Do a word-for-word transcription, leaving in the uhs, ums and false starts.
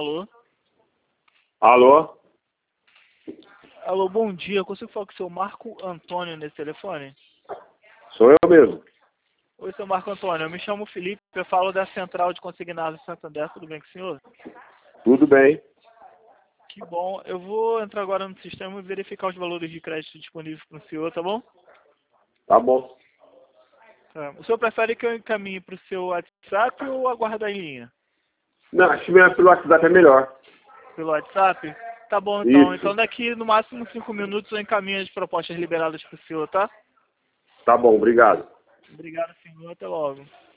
Alô? Alô? Alô, bom dia. Eu consigo falar com o seu Marco Antônio nesse telefone? Sou eu mesmo. Oi, seu Marco Antônio. Eu me chamo Felipe, eu falo da Central de Consignados de Santander. Tudo bem com o senhor? Tudo bem. Que bom. Eu vou entrar agora no sistema e verificar os valores de crédito disponíveis para o senhor, tá bom? Tá bom. Tá. O senhor prefere que eu encaminhe para o seu WhatsApp ou aguardar em linha? Não, acho que pelo WhatsApp é melhor. Pelo WhatsApp? Tá bom, então. Isso. Então daqui no máximo cinco minutos eu encaminho as propostas liberadas para o senhor, tá? Tá bom, obrigado. Obrigado, senhor. Até logo.